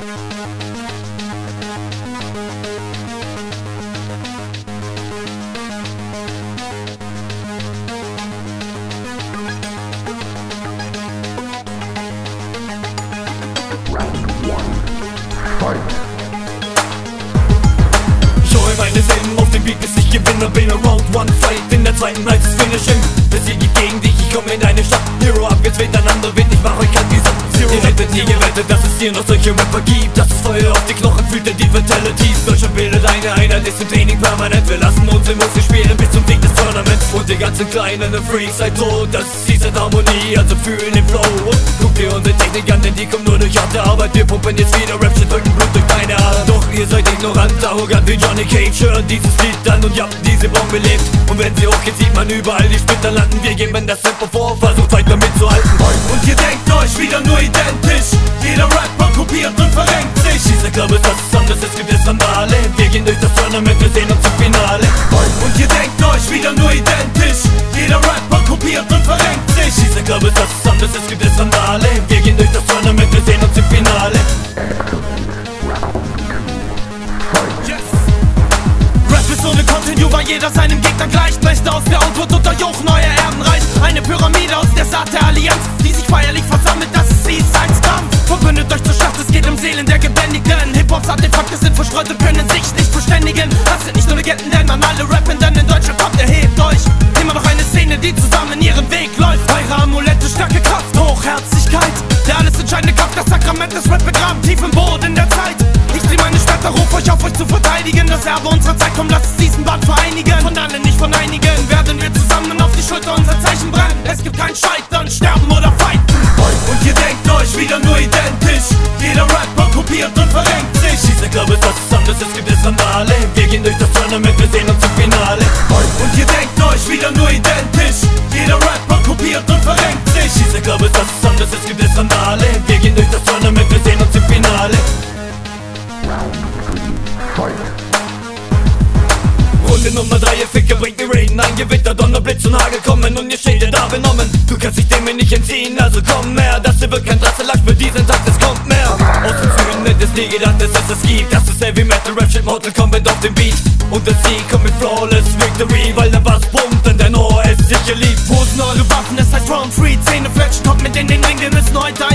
Meine Silben auf dem Beat, bis ich gewinne. Bin around one fight, in der zweiten heißt es Finishing. Das hier geht gegen dich, ich komme in deine Stadt. Hero abgedreht, einander Wind, ich mach euch kein Visa. Ihr hättet nie gewettet, dass es hier noch solche Rapper gibt. Dass es Feuer auf die Knochen fühlt, denn die Fatalities. Deutschland bildet eine Einheit, ist im Training permanent. Wir lassen uns in Musik spielen bis zum Sieg des Tournaments. Und die ganzen kleinen Freaks seid so, das ist die Harmonie, also fühlen den Flow. Guckt dir unsere Technik an, denn die kommt nur durch harte Arbeit. Wir pumpen jetzt wieder Rap-Shit, drücken Blut durch deine Adern. Doch ihr seid ignorant, arrogant wie Johnny Cage. Hört dieses Lied an und ja, diese Bombe lebt. Und wenn sie hochgeht, sieht man überall die Splitter landen. Wir geben das Tempo vor, versucht weiter mitzuhalten. Und ihr denkt euch wieder nur identisch. Jeder Rapper kopiert und verrenkt sich. Dieser Glaube ist, dass es anders ist, gibt es Randale. Wir gehen durch das Tournament, wir sehen uns im Finale. Und ihr denkt euch wieder nur identisch. Jeder Rapper kopiert und verrenkt sich. Dieser Glaube ist, dass es anders ist, gibt es Randale. Wir gehen durch das Tournament, wir sehen uns im Finale. Ohne Continue, weil jeder seinem Gegner gleicht. Beste aus der Output unterjochen, neuer Erdenreich. Eine Pyramide aus der Saat der Allianz, die sich feierlich versammelt, das ist Seaside Kampf. Verbündet euch zur Schlacht, es geht um Seelen der Gebändigten. Hip-Hops Artefakte sind verstreut und können sich nicht verständigen. Das sind nicht nur Legenden, denn an alle Rappenden in Deutschland kommt, erhebt euch. Immer noch eine Szene, die zusammen ihren Weg läuft. Eure Amulette, starke Kraft, Hochherzigkeit. Der alles entscheidende Kraft, das Sakrament des Rap begraben, tief im Boden der Zeit. Ich zieh meine Schwerter, ruf euch auf, euch zu verteidigen. Das Erbe unserer Zeit, komm, lasst diesen Band vereinigen. Von allen, nicht von einigen, werden wir zusammen auf die Schulter unser Zeichen brennen. Es gibt kein Scheitern, sterben oder fighten. Und ihr denkt euch wieder nur identisch. Jeder Rapper kopiert und verrenkt sich. Dieser Glaube ist, dass es anders ist, gibt es Randale. Wir gehen durch das Tournament, wir sehen uns im Finale. Und ihr denkt euch wieder nur identisch. Jeder Rapper kopiert und verrenkt sich. Dieser Glaube ist, dass es anders ist, gibt es Randale. Wir gehen durch das Tournament, wir sehen uns im Finale. Runde Nummer 3, ihr Ficker bringt mir Raiden. Ein Gewitter, Donner, Blitz und Hagel kommen und ihr steht ja da benommen. Du kannst dich dem nicht entziehen, also komm her. Das hier wird kein Drahtseilakt für diesen Tag, es kommt mehr. Aus dem Süden hätte es nie gedacht, dass es das gibt. Das ist Heavy Metal, Rap Shit, Mortal Kombat auf dem Beat. Und der Sieg kommt mit Flawless Victory, weil der Bass pumpt und dein Ohr es sicher liebt. Hosen eure Waffen, es heißt Round 3, Zähne fletschen, kommt mit in den Ring, denn es ist nur heute